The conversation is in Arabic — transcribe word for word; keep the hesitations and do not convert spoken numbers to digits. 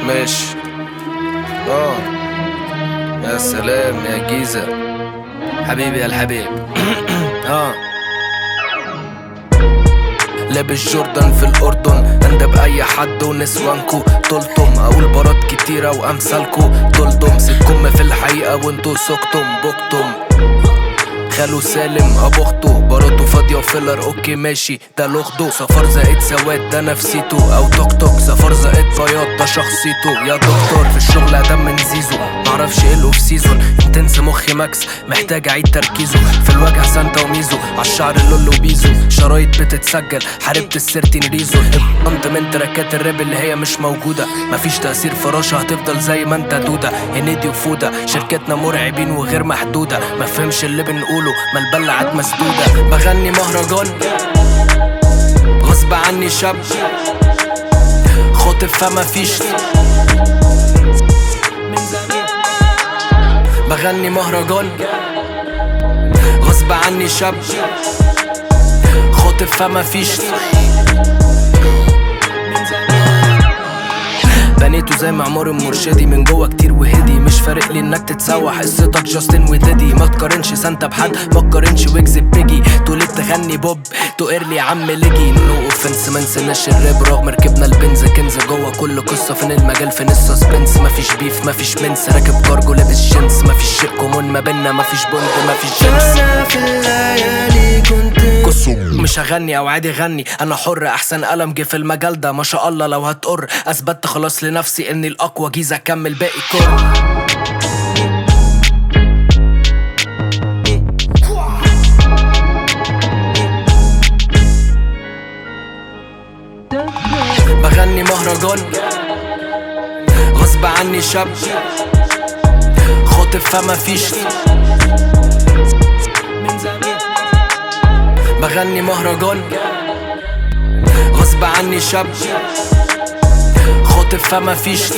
ماشي. اه يا سلام يا جيزة حبيبي يا الحبيب. اه لابس جوردن في الأردن، أندب أي حد ونسوانكو طولتم، أقول برات كتيرة وأمثالكو طولتم، سكم في الحقيقة وانتو سكتم بكتم. خالو سالم ابو اخته، باروتو فاضيه وفيلر اوكي ماشي ده لوخده. سفر زائد سواد ده نفسيته، او توك توك سفر زائد بياض ده شخصيته. يا دكتور في الشغل ادم من زيزو، معرفش ايه الاوف سيزون، انتنس مخي ماكس محتاج اعيد تركيزه. في الوجع سانتا وميزو، عالشعر اللولو وبيزو، شرايط بتتسجل حاربت السيرتين ريزو. اتقنت من تراكات الراب اللي هي مش موجوده، مفيش تأثير فراشة هتفضل زي ما انت دوده. هنيدي وفوده شركتنا مرعبين وغير محدوده، مفهمش اللي بنقوله ما البلعت مسدودة. بغني مهرجان غصب عني شاب خاطف فما فيش. بغني مهرجان غصب عني شاب خاطف فما فيش. بنيته زي معمار المرشدي من جوه كتير وهدي، مش فارق لي انك تتسوح قصتك جاستن وديدي. ما تقارنش سانتا بحد، ما تقارنش ويجز بيجي. توليت تغني بوب تقرلي يا عم ليجي. نو اوفنس ما نسيناش الراب رغم ركبنا البنز كنز. جوه كل قصه فين المجال فين السسبنس. مفيش بيف مفيش منس، راكب كارجو لابس جينز. مفيش شيء كومون ما بينا، مفيش بوند مفيش جنس. انا في الليالي كنت مش هغني او عادي غني، انا حر. احسن قلم جه في المجال ده ما شاء الله. لو هتقر اثبتت خلاص لنفسي اني الاقوى، جيزه اكمل باقي كور. بغني مهرجان غصب عني شاب خاطف فما فيش. بغني مهرجان غصب عني شاب خاطف فما فيش.